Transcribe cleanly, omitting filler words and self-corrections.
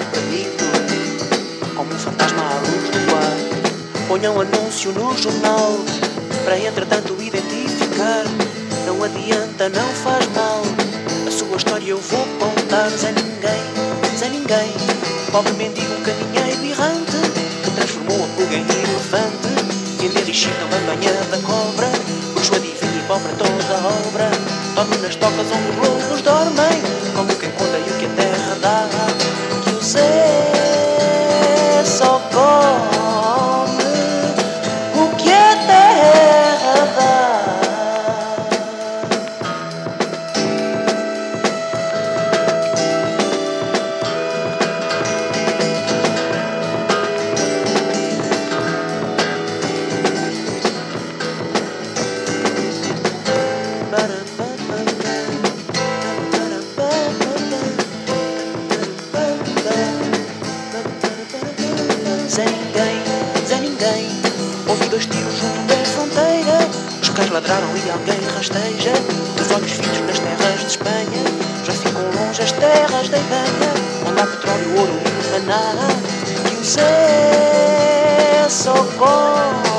perdido, como um fantasma à luz do ar. Ponham anúncio no jornal, para entretanto identificar. Não adianta, não faz mal, a sua história eu vou contar. Zé Ninguém, pobre mendigo, um caminheiro errante, que transformou a pulga em elefante. Vender e chita a banha da cobra, bruxo adivinha e pobre toda a obra. Dorme nas tocas onde os lobos dormem, como quem conta e o que a terra dá. Que o Zé só come o que a terra dá. Zé Ninguém, ouvi 2 tiros junto da fronteira. Os cães ladraram e alguém rasteja os olhos fitos nas terras de Espanha. Já ficam longe as terras da Ibanha, onde há petróleo, ouro e maná. E o Zé só come